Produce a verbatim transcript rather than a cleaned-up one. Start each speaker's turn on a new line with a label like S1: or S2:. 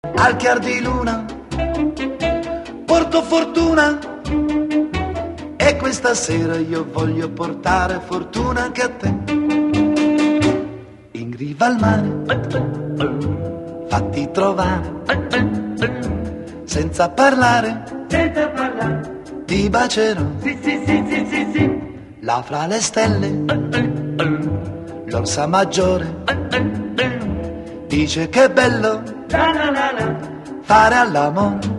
S1: Al chiar di luna porto fortuna e questa sera io voglio portare fortuna anche a te. In riva al mare fatti trovare, senza parlare,
S2: senza parlare,
S1: ti bacerò.
S2: sì sì sì sì sì sì,
S1: Là fra le stelle l'orsa maggiore dice che è bello
S2: la la la la,
S1: fare all'amore